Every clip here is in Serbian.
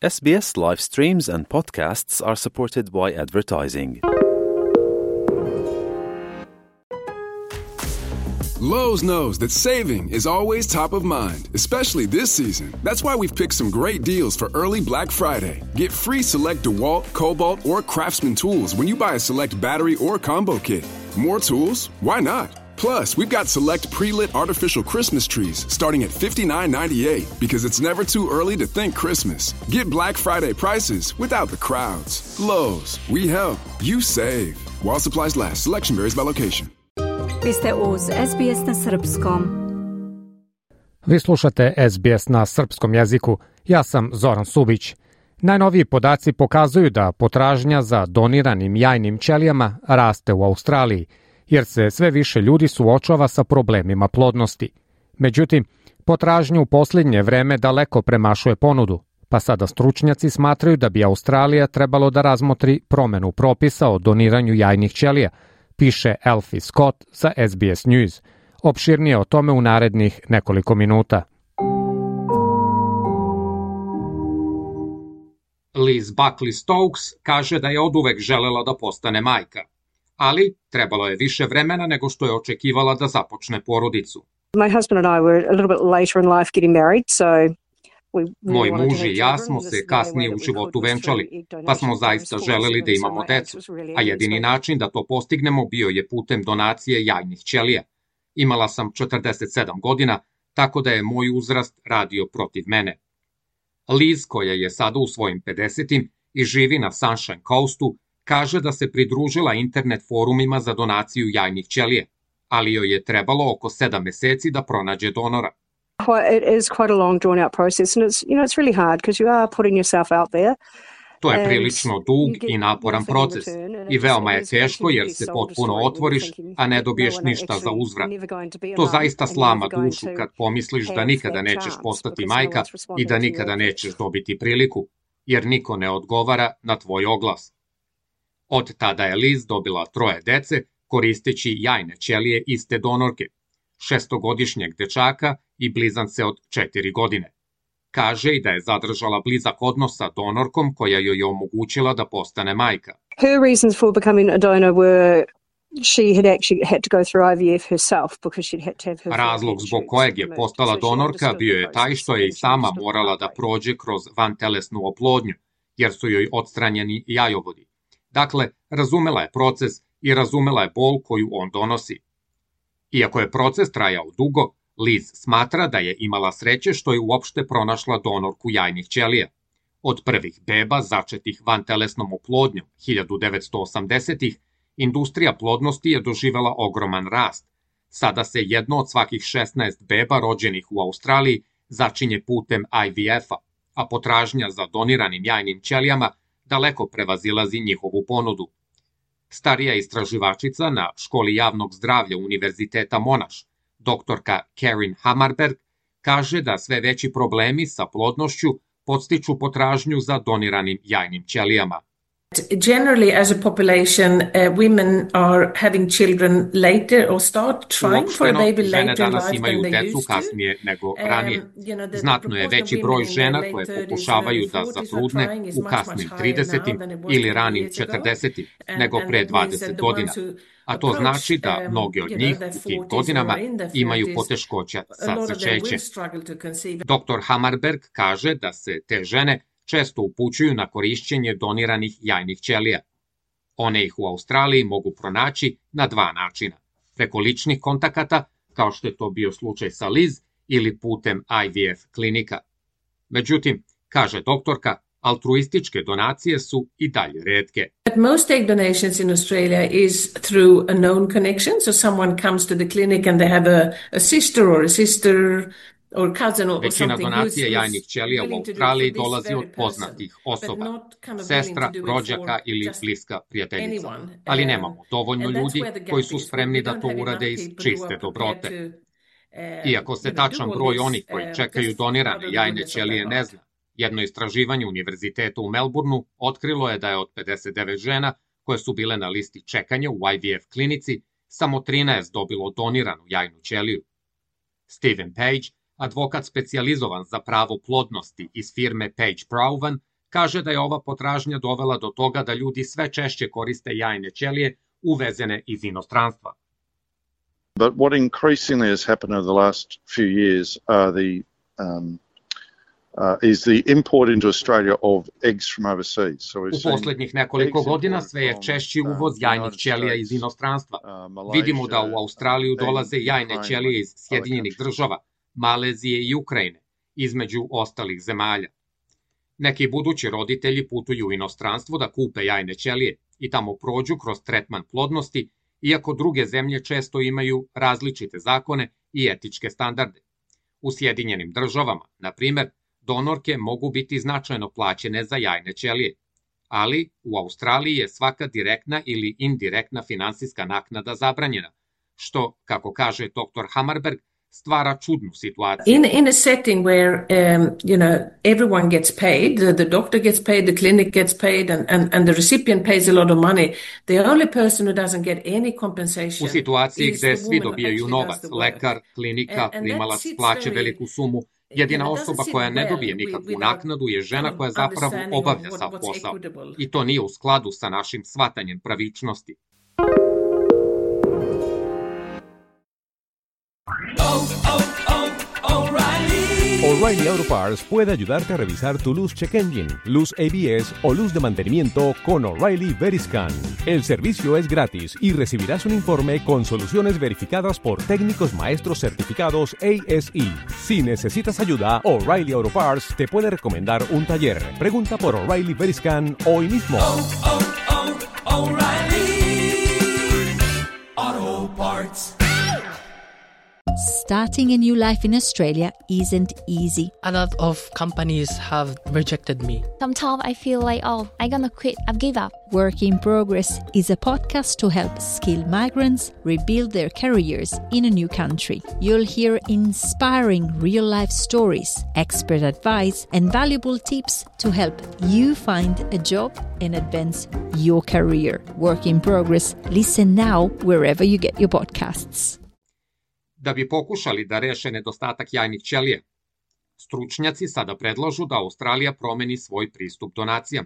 SBS live streams and podcasts are supported by advertising. Lowe's knows that saving is always top of mind, especially this season. That's why we've picked some great deals for early Black Friday. Get free select DeWalt, Cobalt, or Craftsman tools when you buy a select battery or combo kit. More tools? Why not? Plus, we've got select pre-lit artificial Christmas trees starting at $59.98 because it's never too early to think Christmas. Get Black Friday prices without the crowds. Lowe's, we help, you save. While supplies last, selection varies by location. Vi ste uz SBS na srpskom. Vi slušate SBS na srpskom jeziku. Ja sam Zoran Subić. Najnoviji podaci pokazuju da potražnja za doniranim jajnim ćelijama raste u Australiji, jer se sve više ljudi suočava sa problemima plodnosti. Međutim, potražnja u posljednje vreme daleko premašuje ponudu, pa sada stručnjaci smatraju da bi Australija trebalo da razmotri promenu propisa o doniranju jajnih ćelija, piše Elfie Scott za SBS News. Opširnije o tome u narednih nekoliko minuta. Liz Buckley Stokes kaže da je oduvek želela da postane majka, ali trebalo je više vremena nego što je očekivala da započne porodicu. Moj muž i ja smo se kasnije u životu venčali, pa smo zaista želeli da imamo decu, a jedini način da to postignemo bio je putem donacije jajnih ćelija. Imala sam 47 godina, tako da je moj uzrast radio protiv mene. Liz, koja je sada u svojim 50-im i živi na Sunshine Coastu, kaže da se pridružila internet forumima za donaciju jajnih ćelija, ali joj je trebalo oko 7 meseci da pronađe donora. To je prilično dug i naporan proces i veoma je teško jer se potpuno otvoriš, a ne dobiješ ništa za uzvrat. To zaista slama dušu kad pomisliš da nikada nećeš postati majka i da nikada nećeš dobiti priliku, jer niko ne odgovara na tvoj oglas. Od tada je Liz dobila 3 dece koristeći jajne ćelije iste donorke, 6-godišnjeg dečaka i blizance od 4 godine. Kaže i da je zadržala blizak odnos sa donorkom koja joj je omogućila da postane majka. Her reasons for becoming a donor were she had actually had to go through IVF herself because she'd had to have her. Razlog zbog kojeg je postala donorka bio je taj što je i sama morala da prođe kroz vantelesnu oplodnju, jer su joj odstranjeni jajovodi. Dakle, razumela je proces i razumela je bol koju on donosi. Iako je proces trajao dugo, Liz smatra da je imala sreće što je uopšte pronašla donorku jajnih ćelija. Od prvih beba začetih vantelesnom oplodnjom 1980-ih, industrija plodnosti je doživela ogroman rast. Sada se jedno od svakih 16 beba rođenih u Australiji začinje putem IVF-a, a potražnja za doniranim jajnim ćelijama daleko prevazilazi njihovu ponudu. Starija istraživačica na Školi javnog zdravlja Univerziteta Monash, doktorka Karen Hammarberg, kaže da sve veći problemi sa plodnošću podstiču potražnju za doniranim jajnim ćelijama. Generally, as a population, women are having children later or start trying for a baby later in life than they used to. Žene danas imaju decu kasnije nego ranije. Znatno je veći broj žena koje pokušavaju da zatrudne u kasnim 30. ili ranim 40. nego pre 20 godina. A to znači da mnoge od njih u tim godinama imaju poteškoća sa začećem. Dr. Hammarberg kaže da se te žene često upućuju na korišćenje doniranih jajnih ćelija. One ih u Australiji mogu pronaći na 2 načina. Preko ličnih kontakata, kao što je to bio slučaj sa Liz, ili putem IVF klinika. Međutim, kaže doktorka, altruističke donacije su i dalje retke. Most egg donations in Australia is through a known connection, so someone comes to the clinic and they have a sister or a sister or cousin or Većina something. donacija jajnih ćelija u Australiji dolazi od poznatih osoba, sestra, rođaka ili bliska prijateljica. Ali nemamo dovoljno ljudi koji su spremni da to urade iz čiste dobrote. Iako se tačan broj onih koji čekaju donirane jajne ćelije ne zna, jedno istraživanje Univerziteta u Melbourneu otkrilo je da je od 59 žena koje su bile na listi čekanja u IVF klinici, samo 13 dobilo doniranu jajnu ćeliju. Stephen Page, advokat specijalizovan za pravo plodnosti iz firme Page Provan, Kaže da je ova potražnja dovela do toga da ljudi sve češće koriste jajne ćelije uvezene iz inostranstva. But what increasingly has happened over the last few years is the import into Australia of eggs from overseas. U poslednjih nekoliko godina sve je češći uvoz jajnih ćelija iz inostranstva. Vidimo da u Australiju dolaze jajne ćelije iz Sjedinjenih Država, Malezije i Ukrajine, između ostalih zemalja. Neki budući roditelji putuju u inostranstvo da kupe jajne ćelije i tamo prođu kroz tretman plodnosti, iako druge zemlje često imaju različite zakone i etičke standarde. U Sjedinjenim Državama, na primer, donorke mogu biti značajno plaćene za jajne ćelije, ali u Australiji je svaka direktna ili indirektna finansijska naknada zabranjena, što, kako kaže dr. Hammarberg, stvara čudnu situaciju. In a setting where everyone gets paid, the doctor gets paid, the clinic gets paid, and the recipient pays a lot of money, the only person who doesn't get any compensation. U situaciji gde svi dobijaju novac, lekar, klinika, primalac plaće veliku sumu, jedina osoba koja ne dobije nikakvu naknadu je žena koja zapravo obavlja sav posao. I to nije u skladu sa našim shvatanjem pravičnosti. O'Reilly Auto Parts puede ayudarte a revisar tu luz check engine, luz ABS o luz de mantenimiento con O'Reilly Veriscan. El servicio es gratis y recibirás un informe con soluciones verificadas por técnicos maestros certificados ASE. Si necesitas ayuda, O'Reilly Auto Parts te puede recomendar un taller. Pregunta por O'Reilly Veriscan hoy mismo. O'Reilly Auto Parts. Starting a new life in Australia isn't easy. A lot of companies have rejected me. Sometimes I feel like, I'm gonna quit, I've give up. Work in Progress is a podcast to help skilled migrants rebuild their careers in a new country. You'll hear inspiring real-life stories, expert advice, and valuable tips to help you find a job and advance your career. Work in Progress. Listen now wherever you get your podcasts. Da bi pokušali da reše nedostatak jajnih ćelija, stručnjaci sada predlažu da Australija promeni svoj pristup donacijama.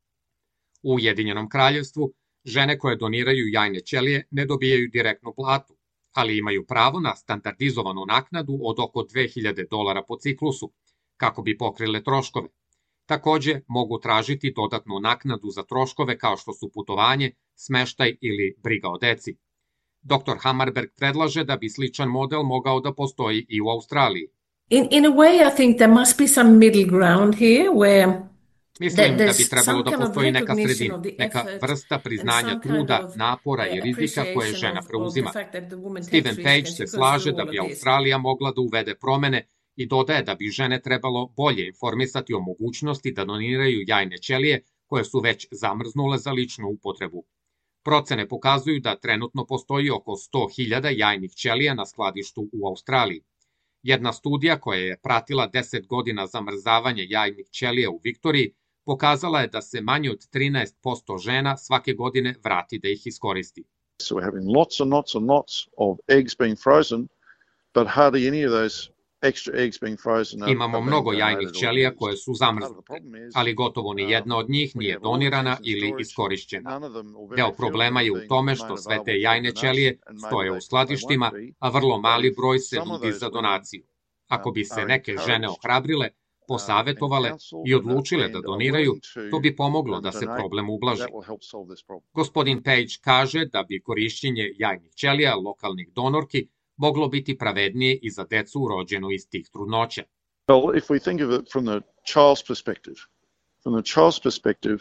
U Ujedinjenom Kraljevstvu žene koje doniraju jajne ćelije ne dobijaju direktnu platu, ali imaju pravo na standardizovanu naknadu od oko $2000 po ciklusu, kako bi pokrile troškove. Takođe, mogu tražiti dodatnu naknadu za troškove kao što su putovanje, smeštaj ili briga o deci. Dr. Hammarberg predlaže da bi sličan model mogao da postoji i u Australiji. In a way, I think there must be some middle ground here where Mislim da bi trebalo da postoji neka sredina, neka vrsta priznanja truda, napora i rizika koje žena preuzima. Stephen Page se slaže da bi Australija mogla da uvede promene i dodaje da bi žene trebalo bolje informisati o mogućnosti da doniraju jajne ćelije koje su već zamrznule za ličnu upotrebu. Procene pokazuju da trenutno postoji oko 100.000 jajnih ćelija na skladištu u Australiji. Jedna studija koja je pratila 10 godina zamrzavanja jajnih ćelija u Viktoriji pokazala je da se manje od 13% žena svake godine vrati da ih iskoristi. So we're having lots and lots and lots of eggs being frozen, but hardly any of those extra eggs being frozen. Imamo mnogo jajnih ćelija koje su zamrznute, ali gotovo ni jedna od njih nije donirana ili iskorišćena. Deo problema je u tome što sve te jajne ćelije stoje u skladištima, a vrlo mali broj se nudi za donaciju. Ako bi se neke žene ohrabrile, posavetovale i odlučile da doniraju, to bi pomoglo da se problem ublaži. Gospodin Page kaže da bi korišćenje jajnih ćelija lokalnih donorki moglo biti pravednije i za decu rođenu iz tih trudnoća. Well, if we think of it from the child's perspective,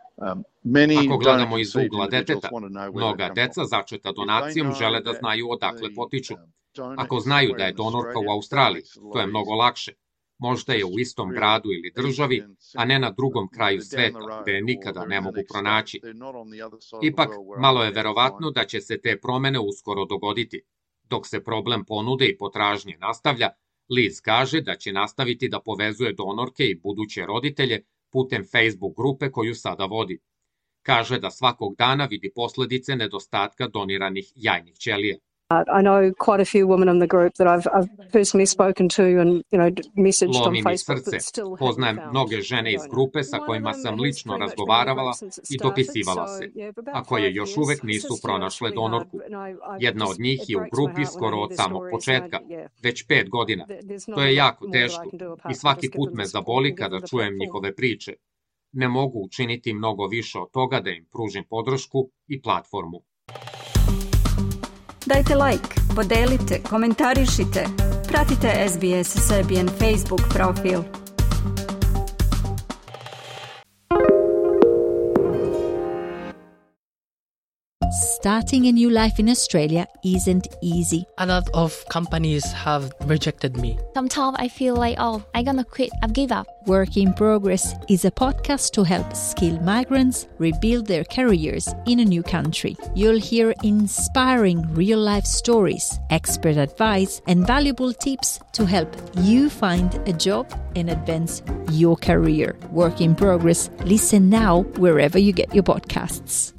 Ako gledamo iz ugla deteta, mnoga deca začeta donacijom žele da znaju odakle potiču. Ako znaju da je donorka u Australiji, to je mnogo lakše. Možda je u istom gradu ili državi, a ne na drugom kraju sveta, gde je nikada ne mogu pronaći. Ipak, malo je verovatno da će se te promene uskoro dogoditi. Dok se problem ponude i potražnje nastavlja, Liz kaže da će nastaviti da povezuje donorke i buduće roditelje putem Facebook grupe koju sada vodi. Kaže da svakog dana vidi posledice nedostatka doniranih jajnih ćelija. I know quite a few women in the group that I've personally spoken to and, messaged on Lomi mi Facebook srce. that still Poznajem haven't mnoge found žene iz donor. grupe sa kojima sam lično razgovaravala i dopisivala se, a koje još uvek nisu pronašle donorku. Jedna od njih je u grupi skoro od samog početka, već 5 godina. To je jako teško i svaki put me zaboli kada čujem njihove priče. Ne mogu učiniti mnogo više od toga da im pružim podršku i platformu. Dajte like, podelite, komentarišite. Pratite SBS Serbian Facebook profil. Starting a new life in Australia isn't easy. A lot of companies have rejected me. Sometimes I feel like, I'm gonna quit. I've give up. Work in Progress is a podcast to help skilled migrants rebuild their careers in a new country. You'll hear inspiring real-life stories, expert advice, and valuable tips to help you find a job and advance your career. Work in Progress. Listen now wherever you get your podcasts.